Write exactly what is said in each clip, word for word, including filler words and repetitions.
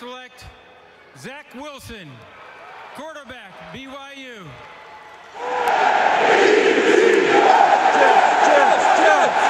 select Zach Wilson, quarterback, B Y U. Jets, Jets.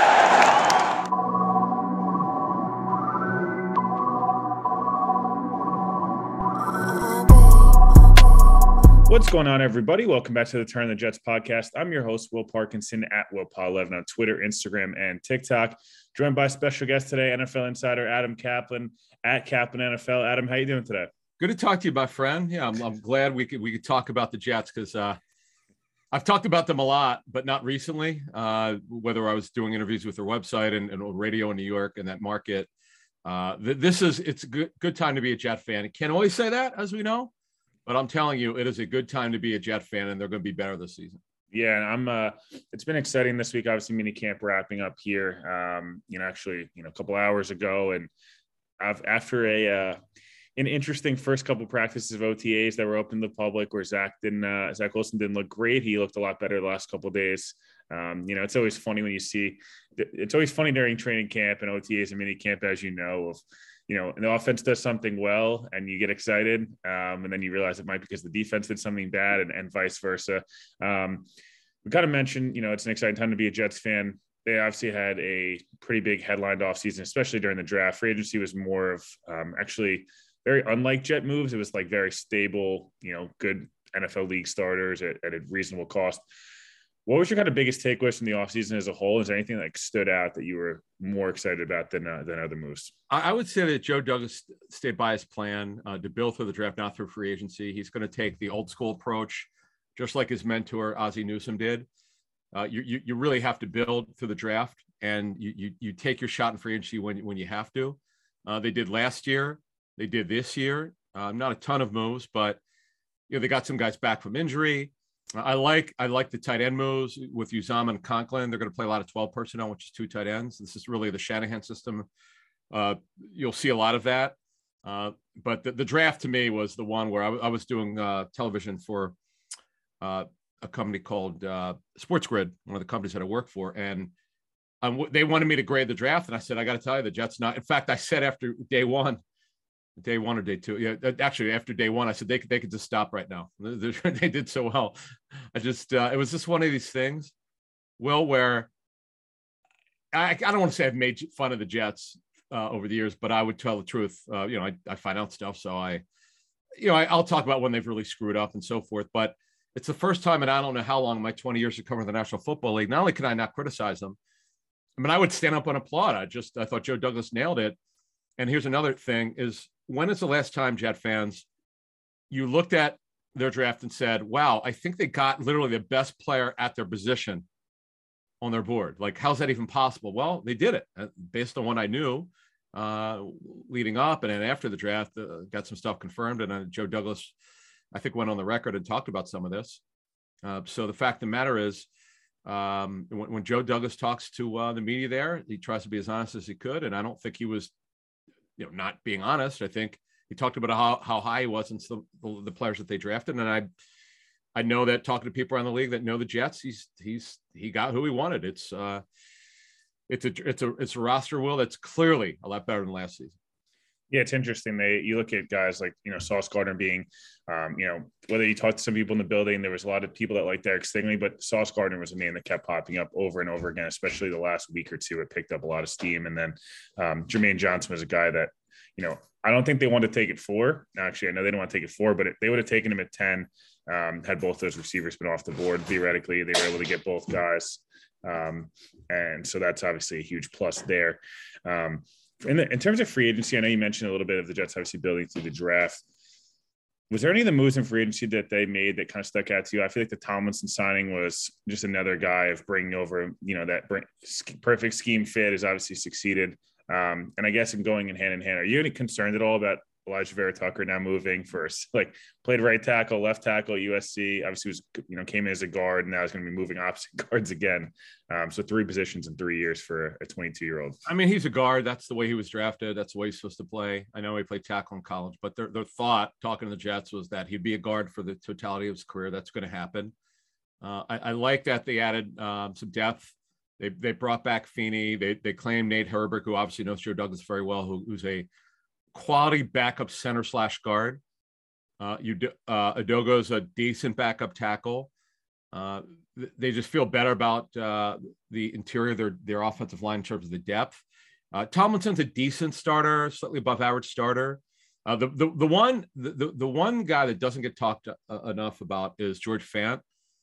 What's going on, everybody? Welcome back to the Turn the Jets podcast. I'm your host, Will Parkinson, at Will Paul eleven on Twitter, Instagram, and TikTok. Joined by special guest today, N F L insider Adam Kaplan, at Kaplan N F L. Adam, how you doing today? Good to talk to you, my friend. Yeah, I'm, I'm glad we could we could talk about the Jets because uh, I've talked about them a lot, but not recently. Uh, whether I was doing interviews with their website and, and radio in New York and that market, uh, th- this is it's a good good time to be a Jet fan. Can't always say that, as we know. But I'm telling you, it is a good time to be a Jet fan, and they're going to be better this season. Yeah, and I'm. Uh, it's been exciting this week. Obviously, mini camp wrapping up here. Um, you know, actually, you know, a couple hours ago, and I've after a uh, an interesting first couple practices of O T As that were open to the public, where Zach didn't. Uh, Zach Wilson didn't look great. He looked a lot better the last couple of days. Um, you know, it's always funny when you see. It's always funny during training camp and O T As and mini camp, as you know, of. You know, the offense does something well and you get excited. Um, and then you realize it might be because the defense did something bad and, and vice versa. Um, we kind of mentioned, you know, it's an exciting time to be a Jets fan. They obviously had a pretty big headlined offseason, especially during the draft. Free agency was more of um, actually very unlike Jet moves. It was like very stable, you know, good N F L league starters at, at a reasonable cost. What was your kind of biggest takeaways from the offseason as a whole? Is there anything that stood out that you were more excited about than uh, than other moves? I would say that Joe Douglas stayed by his plan uh, to build through the draft, not through free agency. He's going to take the old school approach, just like his mentor Ozzie Newsome did. Uh, you, you you really have to build through the draft, and you you, you take your shot in free agency when when you have to. Uh, they did last year. They did this year. Uh, not a ton of moves, but you know they got some guys back from injury. I like I like the tight end moves with Uzomah and Conklin. They're going to play a lot of twelve personnel, which is two tight ends. This is really the Shanahan system. Uh, you'll see a lot of that. Uh, but the, the draft to me was the one where I, w- I was doing uh, television for uh, a company called uh, Sports Grid, one of the companies that I work for. And um, they wanted me to grade the draft. And I said, I got to tell you, the Jets not. In fact, I said after day one, Day one or day two. Yeah, actually, after day one, I said they could they could just stop right now. They, they did so well. I just uh, it was just one of these things, Will, where I, I don't want to say I've made fun of the Jets uh, over the years, but I would tell the truth. Uh, you know, I, I find out stuff, so I, you know, I, I'll talk about when they've really screwed up and so forth. But it's the first time, and I don't know how long in my twenty years of covering the National Football League. Not only can I not criticize them, I mean, I would stand up and applaud. I just I thought Joe Douglas nailed it. And here's another thing is, when is the last time, Jet fans, you looked at their draft and said, wow, I think they got literally the best player at their position on their board? Like, how's that even possible? Well, they did it based on what I knew uh, leading up. And then after the draft, uh, got some stuff confirmed. And uh, Joe Douglas, I think, went on the record and talked about some of this. Uh, so the fact of the matter is, um, when, when Joe Douglas talks to uh, the media there, he tries to be as honest as he could. And I don't think he was, you know, not being honest. I think he talked about how, how high he was and the, the, the players that they drafted. And I, I know that talking to people around the league that know the Jets, he's, he's, he got who he wanted. It's uh it's a, it's a, it's a roster, Will, that's clearly a lot better than last season. Yeah, it's interesting. They you look at guys like, you know, Sauce Gardner being, um, you know, whether you talk to some people in the building, there was a lot of people that liked Derek Stingley, but Sauce Gardner was a name that kept popping up over and over again, especially the last week or two. It picked up a lot of steam. And then um, Jermaine Johnson was a guy that, you know, I don't think they wanted to take it four. Actually, I know they don't want to take it four, but it, they would have taken him at ten. Um, had both those receivers been off the board, theoretically, they were able to get both guys. Um, and so that's obviously a huge plus there. Um, In, the, in terms of free agency, I know you mentioned a little bit of the Jets obviously building through the draft. Was there any of the moves in free agency that they made that kind of stuck out to you? I feel like the Tomlinson signing was just another guy of bringing over, you know, that bring, perfect scheme fit has obviously succeeded. Um, and I guess in going in hand in hand, are you any concerned at all about Elijah Vera Tucker now moving first, like played right tackle, left tackle, U S C, obviously was, you know, came in as a guard, and now he's going to be moving opposite guards again. Um, so three positions in three years for a twenty-two year old. I mean, he's a guard. That's the way he was drafted. That's the way he's supposed to play. I know he played tackle in college, but their, their thought talking to the Jets was that he'd be a guard for the totality of his career. That's going to happen. Uh, I, I like that they added um, some depth. They they brought back Feeney. They they claimed Nate Herbert, who obviously knows Joe Douglas very well, who, who's a quality backup center slash guard. Uh, you uh, Udoka's a decent backup tackle. Uh, they just feel better about uh, the interior of their, their offensive line in terms of the depth. Uh, Tomlinson's a decent starter, slightly above average starter. Uh, the, the the one the, the the one guy that doesn't get talked uh, enough about is George Fant,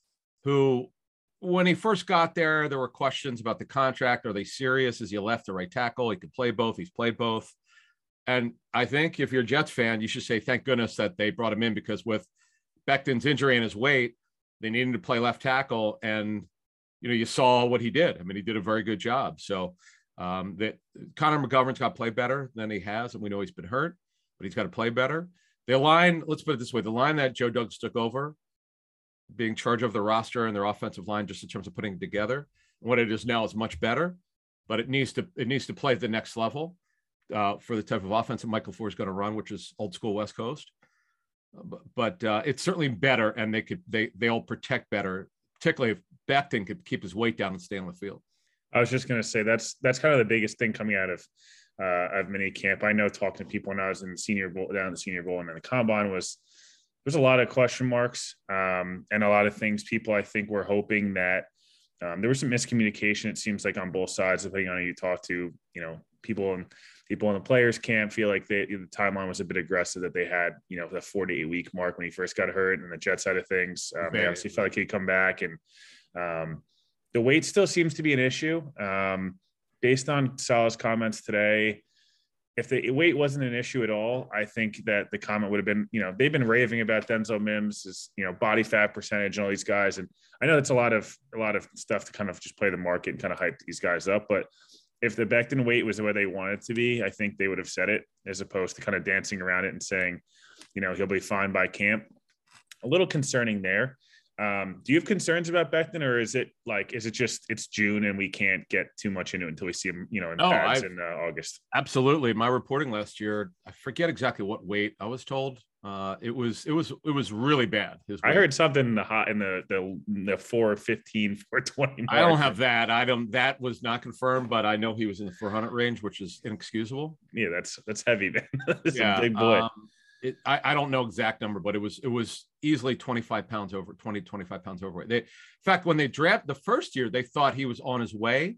who, when he first got there, there were questions about the contract. Are they serious? Is he a left or right tackle? He could play both. He's played both. And I think if you're a Jets fan, you should say, thank goodness that they brought him in, because with Becton's injury and his weight, they needed to play left tackle. And, you know, you saw what he did. I mean, he did a very good job. So um, that Connor McGovern's got to play better than he has. And we know he's been hurt, but he's got to play better. The line, let's put it this way, the line that Joe Douglas took over, being charge of the roster and their offensive line, just in terms of putting it together, what it is now is much better, but it needs to, it needs to play at the next level. Uh, for the type of offense that Michael LaFleur is going to run, which is old school West Coast, uh, but, but uh, it's certainly better, and they could they they'll protect better, particularly if Becton could keep his weight down and stay on the field. I was just going to say that's that's kind of the biggest thing coming out of uh, of mini camp. I know talking to people when I was in the Senior Bowl, down in the Senior Bowl, and then the Combine was there's a lot of question marks um, and a lot of things. People I think were hoping that um, there was some miscommunication. It seems like on both sides, depending on who you talk to, you know, people in people in the players camp feel like they, the timeline was a bit aggressive, that they had, you know, the four to eight week mark when he first got hurt, and the Jet side of things. Um, they obviously felt like he'd come back, and um, the weight still seems to be an issue. Um, based on Saleh's comments today, if the weight wasn't an issue at all, I think that the comment would have been, you know, they've been raving about Denzel Mims' you know, body fat percentage and all these guys. And I know that's a lot of, a lot of stuff to kind of just play the market and kind of hype these guys up. But if the Becton weight was the way they wanted it to be, I think they would have said it, as opposed to kind of dancing around it and saying, you know, he'll be fine by camp. A little concerning there. Um, do you have concerns about Becton, or is it like, is it just, it's June and we can't get too much into it until we see him, you know, in No, pads I've, in uh, August? Absolutely. My reporting last year, I forget exactly what weight I was told. Uh, it was, it was, it was really bad. His I heard something in the hot in the, the, the four fifteen, four twenty. I don't have that. I don't, that was not confirmed, but I know he was in the four hundred range, which is inexcusable. Yeah. That's, that's heavy, man. That's yeah, a big boy. Um, It, I, I don't know exact number, but it was it was easily twenty-five pounds over, twenty, twenty-five pounds overweight. They, in fact, when they draft the first year, they thought he was on his way.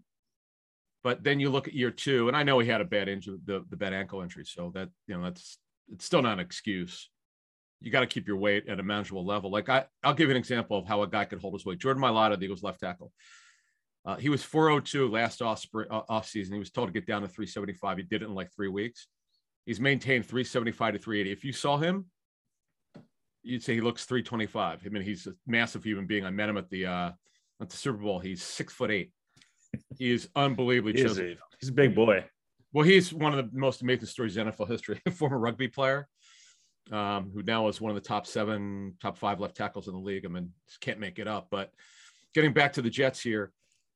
But then you look at year two, and I know he had a bad injury, the, the bad ankle injury. So that, you know, that's, it's still not an excuse. You got to keep your weight at a manageable level. Like I, I'll give you an example of how a guy could hold his weight. Jordan Mailata, the Eagles left tackle. Uh, he was four oh two last off, off season. He was told to get down to three seventy-five. He did it in like three weeks. He's maintained three seventy-five to three eighty. If you saw him, you'd say he looks three twenty-five. I mean, he's a massive human being. I met him at the uh, at the Super Bowl. He's six foot eight. He is unbelievably He is chiseled. a, he's a big boy. Well, he's one of the most amazing stories in N F L history. A former rugby player um, who now is one of the top seven, top five left tackles in the league. I mean, just can't make it up. But getting back to the Jets here,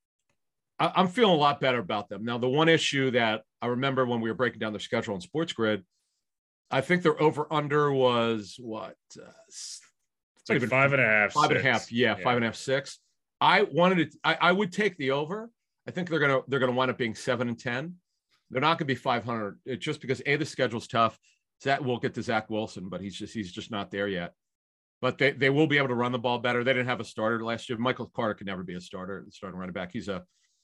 I, I'm feeling a lot better about them. Now, the one issue that I remember when we were breaking down their schedule on Sports Grid, I think their over-under was what? Uh, it's like five and a half. Five six. and a half. Yeah, yeah, five and a half, six. I wanted to, I, I would take the over. I think they're going to, they're going to wind up being seven and ten. They're not going to be five hundred. It's just because A, the schedule's tough. Zach, we'll get to Zach Wilson, but he's just, he's just not there yet. But they, they will be able to run the ball better. They didn't have a starter last year. Michael Carter could never be a starter, starting running back. He's a,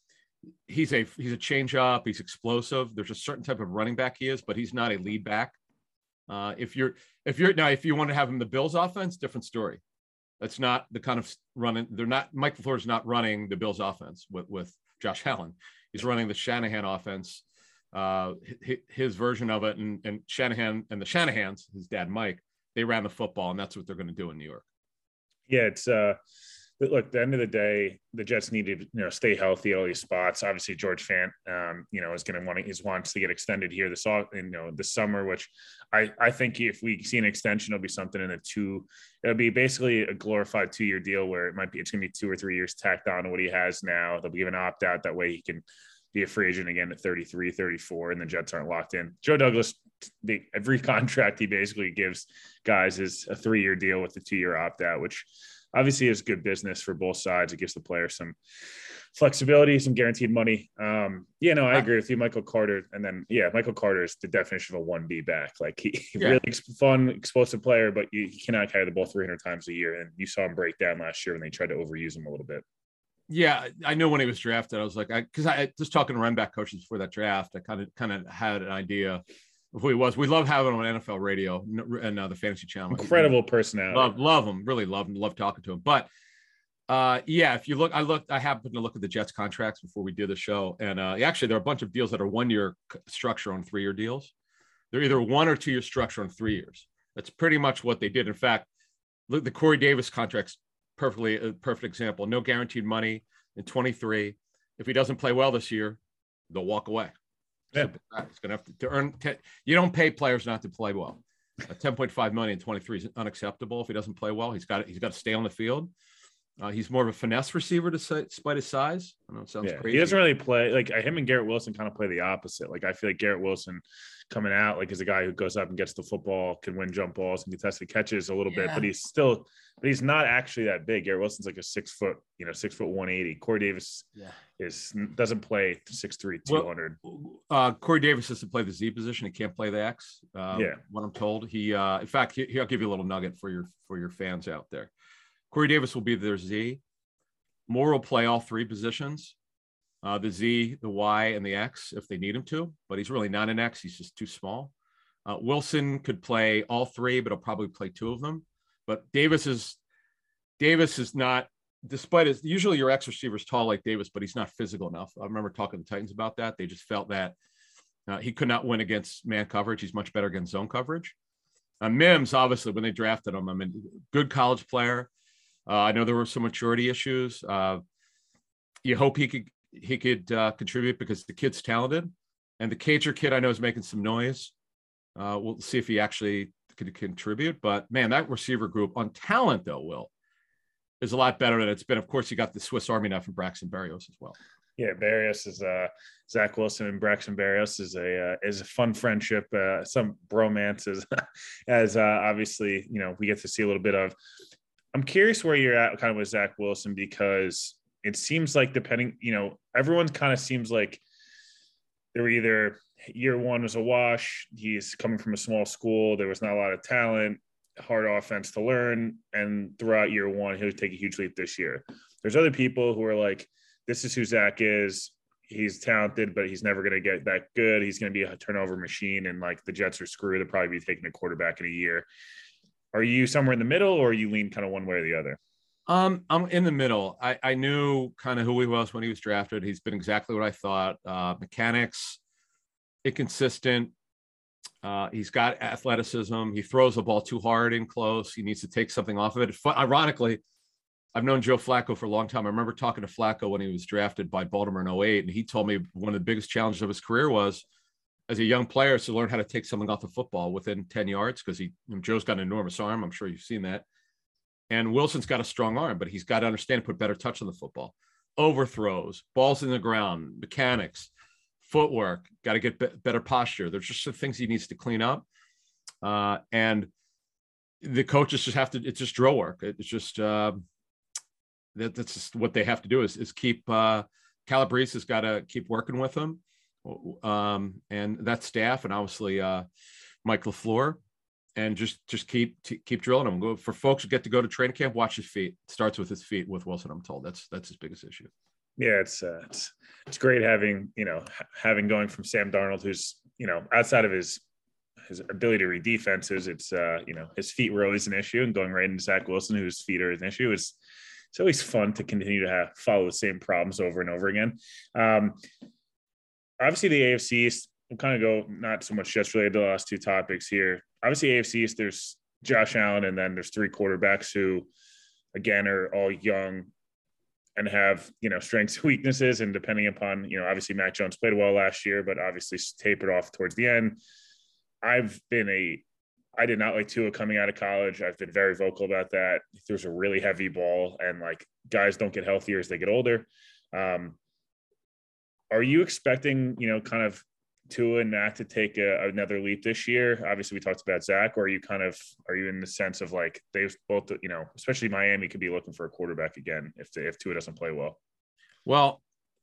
he's a, he's a change up. He's explosive. There's a certain type of running back he is, but he's not a lead back. Uh, if you're, if you're now, if you want to have him the Bills offense, different story. That's not the kind of running. They're not, Mike LaFleur is not running the Bills offense with, with Josh Allen. He's running the Shanahan offense, uh, his, his version of it. And, and Shanahan and the Shanahans, his dad, Mike, they ran the football, and that's what they're going to do in New York. Yeah. It's uh, look, at the end of the day, the Jets need to, you know, stay healthy at all these spots. Obviously George Fant, um, you know, is going to want to, his wants to get extended here this, you know, this summer, which I, I think if we see an extension, it'll be something in a two, it'll be basically a glorified two-year deal where it might be, it's going to be two or three years tacked on to what he has now. They'll be given an opt-out. That way he can be a free agent again at thirty-three, thirty-four, and the Jets aren't locked in. Joe Douglas, the, every contract he basically gives guys is a three-year deal with the two-year opt-out, which obviously it's good business for both sides. It gives the player some flexibility, some guaranteed money. Um, yeah, no, I agree with you, Michael Carter. And then, yeah, Michael Carter is the definition of a one B back. Like he, he Yeah. really fun, explosive player, but you, he cannot carry the ball three hundred times a year. And you saw him break down last year when they tried to overuse him a little bit. Yeah, I know when he was drafted, I was like, I because I just talking to run back coaches before that draft, I kind of kind of had an idea of who he was. We love having him on N F L radio and uh, the Fantasy Channel. Incredible personality. Love, love him, really love him, love talking to him. But uh, yeah, if you look, I looked, I happened to look at the Jets contracts before we did the show, and uh, actually there are a bunch of deals that are one year structure on three year deals. They're either one or two year structure on three years. That's pretty much what they did. In fact, look, the Corey Davis contracts. Perfectly, a perfect example. No guaranteed money in twenty-three. If he doesn't play well this year, they'll walk away. Yeah. So he's going to have to, to earn. ten, you don't pay players not to play well. A ten point five million in twenty-three is unacceptable. If he doesn't play well, he's got he's got to stay on the field. Uh, he's more of a finesse receiver, to say, despite his size. I know it sounds yeah, crazy. He doesn't really play like him and Garrett Wilson kind of play the opposite. Like I feel like Garrett Wilson coming out like is a guy who goes up and gets the football, can win jump balls and contested catches a little yeah. bit, but he's still, but he's not actually that big. Garrett Wilson's like a six foot, you know, six foot one eighty. Corey Davis yeah. is doesn't play six three, two hundred. Well, uh, Corey Davis has to play the Z position. He can't play the X. Um, yeah, what I'm told. He, uh, in fact, he, I'll give you a little nugget for your for your fans out there. Corey Davis will be their Z. Moore will play all three positions, uh, the Z, the Y, and the X if they need him to, but he's really not an X. He's just too small. Uh, Wilson could play all three, but he'll probably play two of them. But Davis is Davis is not, despite his, usually your X receiver is tall like Davis, but he's not physical enough. I remember talking to the Titans about that. They just felt that uh, he could not win against man coverage. He's much better against zone coverage. Uh, Mims, obviously, when they drafted him, I mean, good college player. Uh, I know there were some maturity issues. Uh, you hope he could he could uh, contribute because the kid's talented, and the Cager kid I know is making some noise. Uh, we'll see if he actually could contribute. But man, that receiver group on talent though, Will, is a lot better than it's been. Of course, you got the Swiss Army knife from Braxton Berrios as well. Yeah, Berrios is uh, Zach Wilson and Braxton Berrios is a uh, is a fun friendship. Uh, some bromances, as uh, obviously you know we get to see a little bit of. I'm curious where you're at kind of with Zach Wilson, because it seems like depending, you know, everyone kind of seems like they're either year one was a wash. He's coming from a small school. There was not a lot of talent, hard offense to learn. And throughout year one, he'll take a huge leap this year. There's other people who are like, this is who Zach is. He's talented, but he's never going to get that good. He's going to be a turnover machine. And like the Jets are screwed. They'll probably be taking a quarterback in a year. Are you somewhere in the middle, or you lean kind of one way or the other? Um, I'm in the middle. I, I knew kind of who he was when he was drafted. He's been exactly what I thought. Uh, mechanics, inconsistent. Uh, he's got athleticism. He throws the ball too hard in close. He needs to take something off of it. Ironically, I've known Joe Flacco for a long time. I remember talking to Flacco when he was drafted by Baltimore in oh eight, and he told me one of the biggest challenges of his career was, as a young player, is to learn how to take something off the football within ten yards, because he, you know, Joe's got an enormous arm. I'm sure you've seen that. And Wilson's got a strong arm, but he's got to understand, put better touch on the football. Overthrows, balls in the ground, mechanics, footwork, got to get be- better posture. There's just some things he needs to clean up. Uh, and the coaches just have to, it's just drill work. It's just, uh, that, that's just what they have to do is, is keep, uh, Calabrese has got to keep working with him. Um, and that staff, and obviously uh, Mike LaFleur, and just just keep t- keep drilling him. Go for folks who get to go to training camp. Watch his feet. It starts with his feet with Wilson. I'm told that's that's his biggest issue. Yeah, it's uh, it's it's great having you know having going from Sam Darnold, who's you know outside of his his ability to read defenses, it's uh, you know his feet were always an issue, and going right into Zach Wilson, whose feet are an issue, is it's always fun to continue to have follow the same problems over and over again. Um, Obviously, the A F C East, we'll kind of go not so much just related to the last two topics here. Obviously, A F C East, there's Josh Allen, and then there's three quarterbacks who, again, are all young and have, you know, strengths and weaknesses. And depending upon, you know, obviously Mac Jones played well last year, but obviously tapered off towards the end. I've been a – I did not like Tua coming out of college. I've been very vocal about that. There's a really heavy ball, and, like, guys don't get healthier as they get older. Um Are you expecting, you know, kind of Tua and Matt to take a, another leap this year? Obviously, we talked about Zach. Or are you kind of are you in the sense of like they've both, you know, especially Miami could be looking for a quarterback again if if Tua doesn't play well? Well,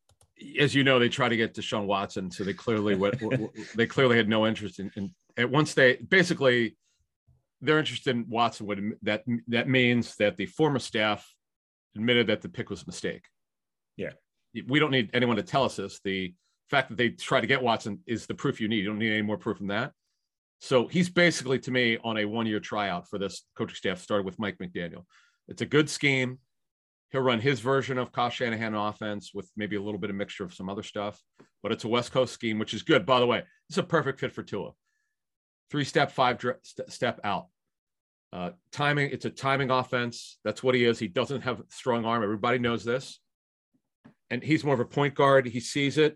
as you know, they try to get Deshaun Watson, so they clearly they clearly had no interest in. in at once they basically they're interested in Watson. Would that that means that the former staff admitted that the pick was a mistake. Yeah, we don't need anyone to tell us this. The fact that they try to get Watson is the proof you need. You don't need any more proof than that. So he's basically, to me, on a one-year tryout for this coaching staff, started with Mike McDaniel. It's a good scheme. He'll run his version of Kyle Shanahan offense with maybe a little bit of mixture of some other stuff, but it's a West Coast scheme, which is good. By the way, it's a perfect fit for Tua. Three-step, five-step out. Uh, timing, it's a timing offense. That's what he is. He doesn't have a strong arm. Everybody knows this. And he's more of a point guard. He sees it,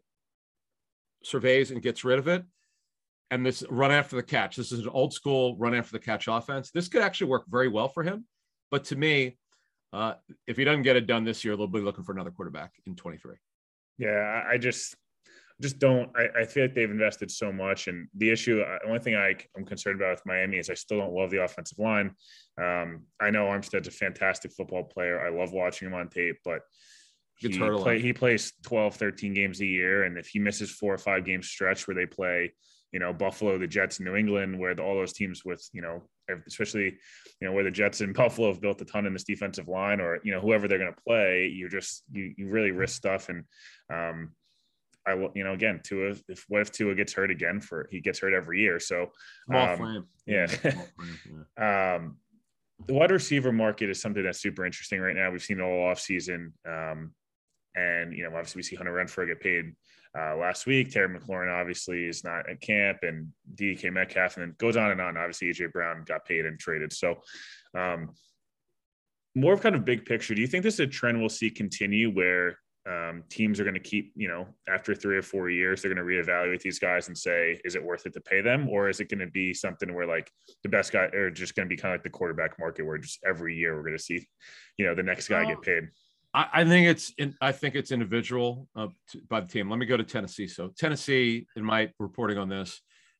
surveys, and gets rid of it. And this run after the catch. This is an old school run after the catch offense. This could actually work very well for him. But to me, uh, if he doesn't get it done this year, they'll be looking for another quarterback in twenty-three. Yeah, I just just don't. I, I feel like they've invested so much. And the issue, the only thing I, I'm concerned about with Miami is I still don't love the offensive line. Um, I know Armstead's a fantastic football player. I love watching him on tape, but He, play, he plays twelve, thirteen games a year. And if he misses four or five game stretch where they play, you know, Buffalo, the Jets, New England, where the, all those teams with, you know, especially, you know, where the Jets and Buffalo have built a ton in this defensive line, or, you know, whoever they're going to play, you're just, you, you really risk stuff. And um, I will, you know, again, Tua, if what if Tua gets hurt again for, he gets hurt every year. So, um, yeah. yeah. um, the wide receiver market is something that's super interesting right now. We've seen it all off season. Um, And, you know, obviously we see Hunter Renfrow get paid uh, last week. Terry McLaurin obviously is not at camp, and D K Metcalf, and then goes on and on. Obviously, A J Brown got paid and traded. So um, more of kind of big picture. Do you think this is a trend we'll see continue where um, teams are going to keep, you know, after three or four years, they're going to reevaluate these guys and say, is it worth it to pay them? Or is it going to be something where like the best guy are just going to be kind of like the quarterback market where just every year we're going to see, you know, the next guy get paid? I think it's in, I think it's individual uh, to, by the team. Let me go to Tennessee. So Tennessee, in my reporting on this,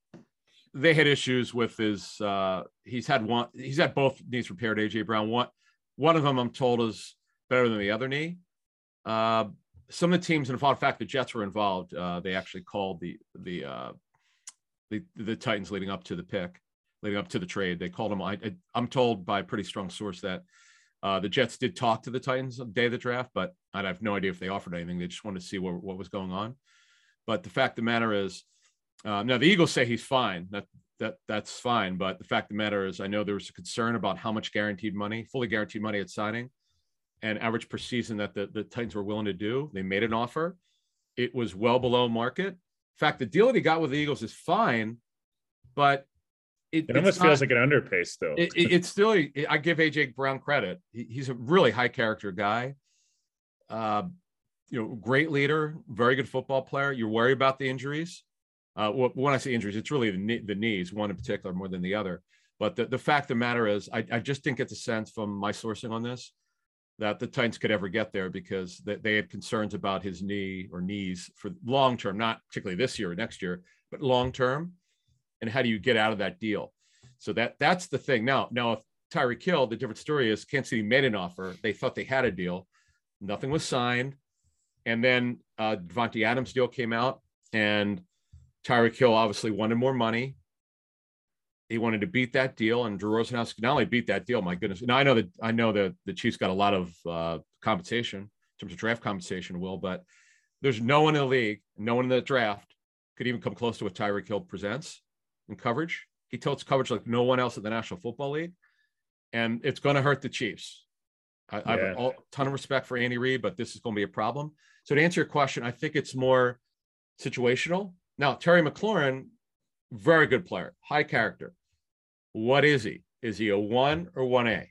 they had issues with his. Uh, he's had one. He's had both knees repaired. A J Brown. One one of them, I'm told, is better than the other knee. Uh, some of the teams, and in fact, the Jets were involved. Uh, they actually called the the, uh, the the Titans leading up to the pick, leading up to the trade. They called them. I, I'm told by a pretty strong source that. Uh, the Jets did talk to the Titans on the day of the draft, but I have no idea if they offered anything. They just wanted to see what, what was going on. But the fact of the matter is, uh, now the Eagles say he's fine. That that that's fine. But the fact of the matter is, I know there was a concern about how much guaranteed money, fully guaranteed money at signing, and average per season that the, the Titans were willing to do. They made an offer. It was well below market. In fact, the deal that he got with the Eagles is fine, but It, it almost not, feels like an underpay still. It, it, it's still, I give A J Brown credit. He, he's a really high character guy. Uh, you know, great leader, very good football player. You're worried about the injuries. Uh, when I say injuries, it's really the, knee, the knees, one in particular more than the other. But the, the fact of the matter is, I, I just didn't get the sense from my sourcing on this that the Titans could ever get there because they, they had concerns about his knee or knees for long term, not particularly this year or next year, but long term. And how do you get out of that deal? So that that's the thing. Now, now if Tyreek Hill, the different story is Kansas City made an offer. They thought they had a deal. Nothing was signed. And then uh, Devontae Adams deal came out, and Tyreek Hill obviously wanted more money. He wanted to beat that deal, and Drew Rosenhaus not only beat that deal, my goodness. Now I know that I know that the Chiefs got a lot of uh, compensation in terms of draft compensation, Will, but there's no one in the league, no one in the draft could even come close to what Tyreek Hill presents in coverage. He totes coverage like no one else in the National Football League, and it's going to hurt the Chiefs. I, yeah. I have a ton of respect for Andy Reid, but this is going to be a problem. So to answer your question, I think it's more situational. Now, Terry McLaurin, very good player, high character. What is he? Is he a one or one A?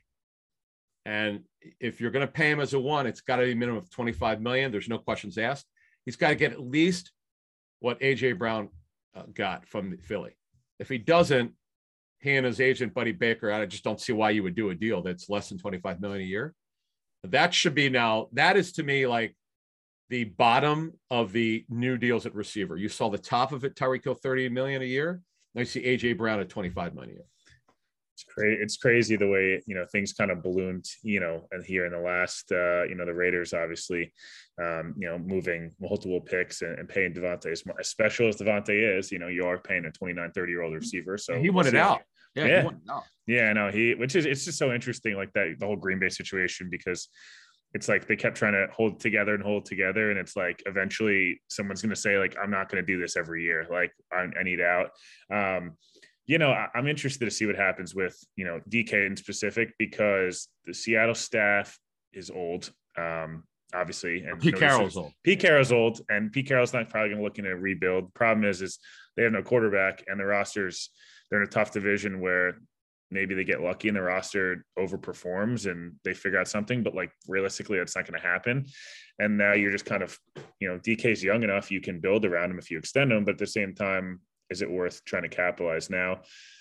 And if you're going to pay him as a one, it's got to be a minimum of twenty-five million dollars. There's no questions asked. He's got to get at least what A J Brown uh, got from Philly. If he doesn't, he and his agent, Buddy Baker, I just don't see why you would do a deal that's less than twenty-five million dollars a year. That should be now, that is to me like the bottom of the new deals at receiver. You saw the top of it, Tyreek Hill, thirty million a year. Now you see A J Brown at twenty-five million a year. It's crazy. It's crazy the way, you know, things kind of ballooned, you know, and here in the last, uh, you know, the Raiders, obviously, um, you know, moving multiple picks and, and paying Devontae, as, as special as Devontae is, you know, you are paying a twenty-nine, thirty year old receiver. So he wanted we'll out. Yeah. Yeah. He wanted out. Yeah, no, he, which is, it's just so interesting, like that, the whole Green Bay situation, because it's like they kept trying to hold together and hold together. And it's like, eventually someone's going to say, like, I'm not going to do this every year. Like, I, I need out. Um, you know, I, I'm interested to see what happens with, you know, D K in specific, because the Seattle staff is old, um, obviously. And Pete no Carroll's old. Pete Carroll's old, and Pete Carroll's not probably going to look in a rebuild. Problem is, is they have no quarterback, and the rosters, they're in a tough division where maybe they get lucky and the roster overperforms and they figure out something, but like realistically, it's not going to happen. And now you're just kind of, you know, D K's young enough, you can build around him if you extend him, but at the same time, is it worth trying to capitalize now?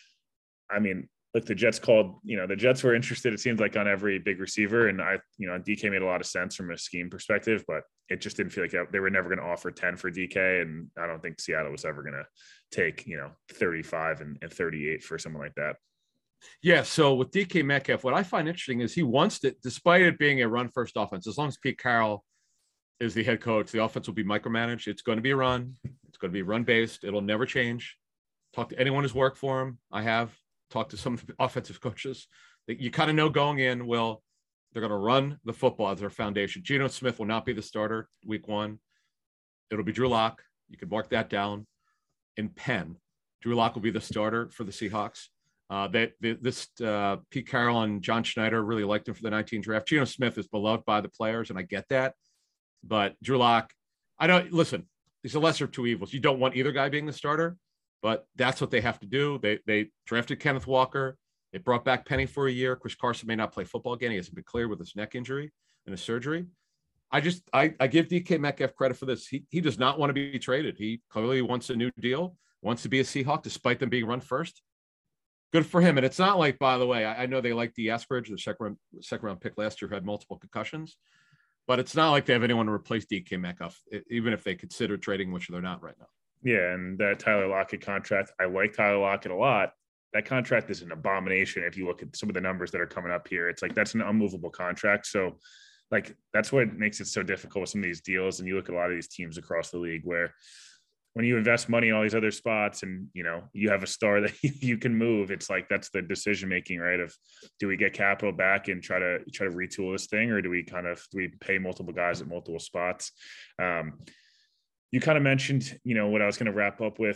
I mean, look, the Jets called, you know, the Jets were interested, it seems like, on every big receiver. And I, you know, D K made a lot of sense from a scheme perspective, but it just didn't feel like they were never going to offer ten for D K. And I don't think Seattle was ever going to take, you know, thirty-five and, and thirty-eight for someone like that. Yeah. So with D K Metcalf, what I find interesting is he wants to, despite it being a run first offense, as long as Pete Carroll is the head coach, the offense will be micromanaged. It's going to be a run. It's going to be run based. It'll never change. Talk to anyone who's worked for him. I have talked to some offensive coaches that you kind of know going in, well, they're going to run the football as their foundation. Geno Smith will not be the starter week one. It'll be Drew Lock. You can mark that down in pen. Drew Lock will be the starter for the Seahawks. Uh, that this uh, Pete Carroll and John Schneider really liked him for the nineteen draft. Geno Smith is beloved by the players, and I get that. But Drew Lock, I don't listen. He's a lesser of two evils. You don't want either guy being the starter, but that's what they have to do. They they drafted Kenneth Walker. They brought back Penny for a year. Chris Carson may not play football again. He hasn't been cleared with his neck injury and his surgery. I just I, I give D K Metcalf credit for this. He he does not want to be traded. He clearly wants a new deal. Wants to be a Seahawk despite them being run first. Good for him. And it's not like, by the way, I, I know they like D. Eskridge, the second round, second round pick last year, who had multiple concussions, but it's not like they have anyone to replace D K Metcalf, even if they consider trading, which they're not right now. Yeah, and that Tyler Lockett contract, I like Tyler Lockett a lot. That contract is an abomination. If you look at some of the numbers that are coming up here, it's like, that's an unmovable contract. So like, that's what makes it so difficult with some of these deals. And you look at a lot of these teams across the league where when you invest money in all these other spots and, you know, you have a star that you can move, it's like, that's the decision-making, right? Of, do we get capital back and try to try to retool this thing? Or do we kind of, do we pay multiple guys at multiple spots? Um, you kind of mentioned, you know, what I was going to wrap up with,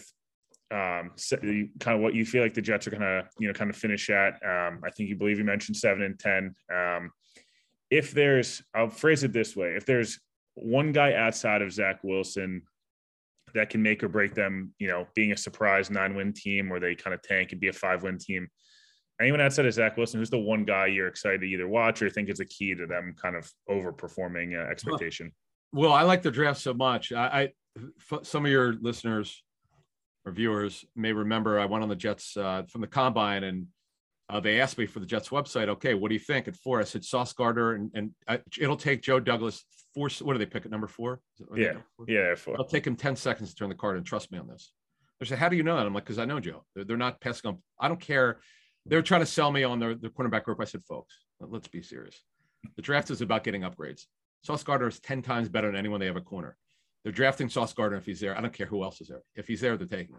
um, so you, kind of what you feel like the Jets are going to, you know, kind of finish at. Um, I think you believe you mentioned seven and ten. Um, if there's, I'll phrase it this way. If there's one guy outside of Zach Wilson that can make or break them, you know, being a surprise nine-win team, or they kind of tank and be a five-win team, anyone outside of Zach Wilson, who's the one guy you're excited to either watch or think is a key to them kind of overperforming uh, expectation? Well, I like the draft so much. I, I some of your listeners or viewers may remember I went on the Jets uh, from the combine, and uh, they asked me for the Jets website. Okay, what do you think at four? I said Sauce Gardner, and, and I, it'll take Joe Douglas four. What do they pick at number four? Yeah, yeah, four. It'll take him ten seconds to turn the card, and trust me on this. They said, "How do you know that?" I'm like, "Because I know Joe. They're, they're not passing on. I don't care." They're trying to sell me on their, their cornerback group. I said, "Folks, let's be serious. The draft is about getting upgrades. Sauce Gardner is ten times better than anyone they have a corner. They're drafting Sauce Gardner if he's there. I don't care who else is there. If he's there, they're taking him.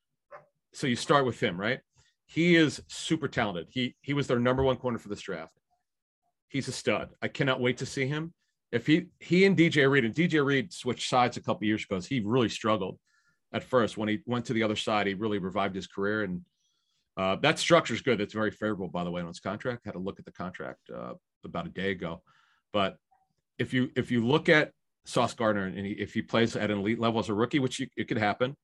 So you start with him, right? He is super talented. He he was their number one corner for this draft. He's a stud. I cannot wait to see him. If he he and D J Reed, and D J Reed switched sides a couple years ago. He really struggled at first. When he went to the other side, he really revived his career. And uh, that structure is good. That's very favorable, by the way, on his contract. Had a look at the contract uh, about a day ago. But if you if you look at Sauce Gardner, and he, if he plays at an elite level as a rookie, which you, it could happen,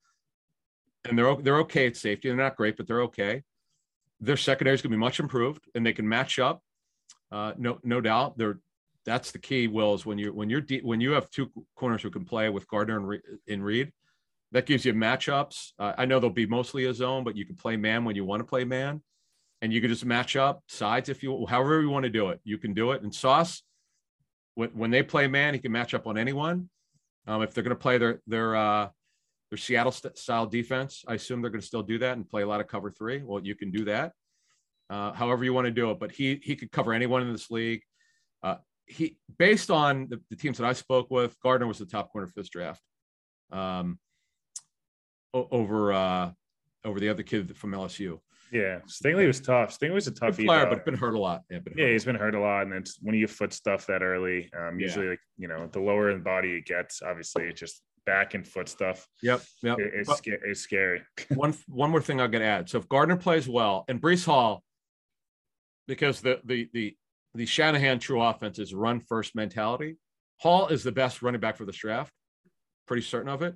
and they're they're okay at safety. They're not great, but they're okay. Their secondary is going to be much improved, and they can match up. Uh, no, no doubt. They're that's the key. Will is when you when you're deep, when you have two corners who can play with Gardner and, Re, and Reed, that gives you matchups. Uh, I know they'll be mostly a zone, but you can play man when you want to play man, and you can just match up sides if you however you want to do it. You can do it. And Sauce, when when they play man, he can match up on anyone. Um, if they're going to play their their uh, their Seattle st- style defense, I assume they're going to still do that and play a lot of cover three. Well, you can do that, uh, however you want to do it. But he he could cover anyone in this league. Uh, he based on the, the teams that I spoke with, Gardner was the top corner for this draft, um, over uh, over the other kid from L S U. Yeah, Stingley was tough. Stingley was a tough player, but been hurt a lot. Yeah, yeah he's been hurt a lot, and it's when you foot stuff that early. Um, usually, yeah. like you know, the lower in body it gets, obviously, it's just back and foot stuff. Yep, yep. It, it's, sca- it's scary. one one more thing I'll get to add. So if Gardner plays well, and Breece Hall, because the the the the Shanahan true offense is run first mentality. Hall is the best running back for this draft. Pretty certain of it.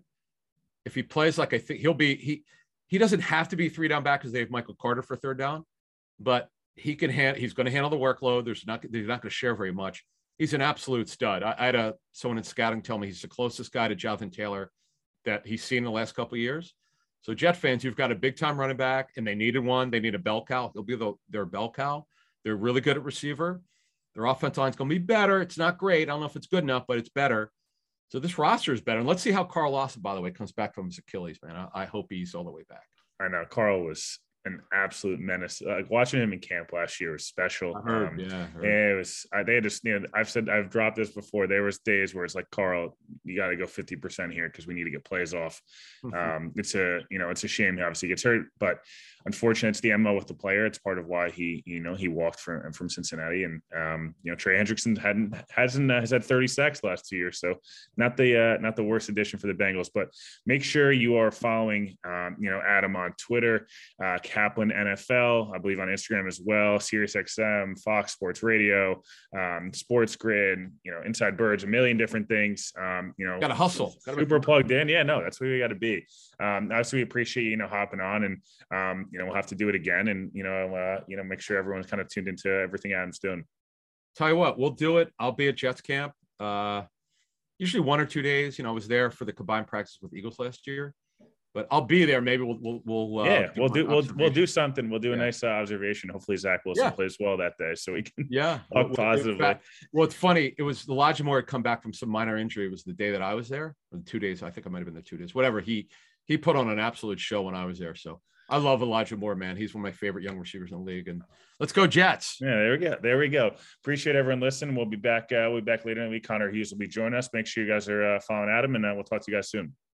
If he plays like I think he'll be, he he doesn't have to be three down back because they have Michael Carter for third down, but he can hand he's going to handle the workload. There's not they're not going to share very much. He's an absolute stud. I, I had a someone in scouting tell me he's the closest guy to Jonathan Taylor that he's seen in the last couple of years. So Jet fans, you've got a big time running back, and they needed one. They need a bell cow. He'll be the, their bell cow. They're really good at receiver. Their offensive line's going to be better. It's not great. I don't know if it's good enough, but it's better. So this roster is better. And let's see how Carl Lawson, by the way, comes back from his Achilles, man. I, I hope he's all the way back. I know. Carl was an absolute menace. Like watching him in camp last year was special. I heard, um, yeah, I heard. It was. I, they had just. You know, I've said I've dropped this before. There was days where it's like, Carl, you got to go fifty percent here because we need to get plays off. Um, it's a you know it's a shame he obviously gets hurt, but unfortunately, it's the M O with the player. It's part of why he you know he walked from from Cincinnati, and um, you know Trey Hendrickson hadn't hasn't uh, has had thirty sacks the last two years, so not the uh, not the worst addition for the Bengals. But make sure you are following um, you know Adam on Twitter. Uh, Kaplan N F L, I believe on Instagram as well, Sirius X M, Fox Sports Radio, um, Sports Grid, you know, Inside Birds, a million different things. Um, you know, got to hustle. Super plugged in. Yeah, no, that's where we got to be. Um, obviously, we appreciate you know hopping on, and um, you know we'll have to do it again, and you know, uh, you know, make sure everyone's kind of tuned into everything Adam's doing. Tell you what, we'll do it. I'll be at Jets camp. Uh, usually one or two days. You know, I was there for the combined practice with Eagles last year. But I'll be there. Maybe we'll we'll, we'll yeah uh, we'll do we'll we'll do something. We'll do a yeah. nice uh, observation. Hopefully Zach Wilson yeah. plays well that day, so we can yeah talk well, positively. Fact, well, it's funny. It was Elijah Moore had come back from some minor injury. It was the day that I was there, or the two days. I think I might have been the two days. Whatever. He he put on an absolute show when I was there. So I love Elijah Moore, man. He's one of my favorite young receivers in the league. And let's go Jets. Yeah, there we go. There we go. Appreciate everyone listening. We'll be back. Uh, we'll be back later in the week. Connor Hughes will be joining us. Make sure you guys are uh, following Adam, and uh, we'll talk to you guys soon.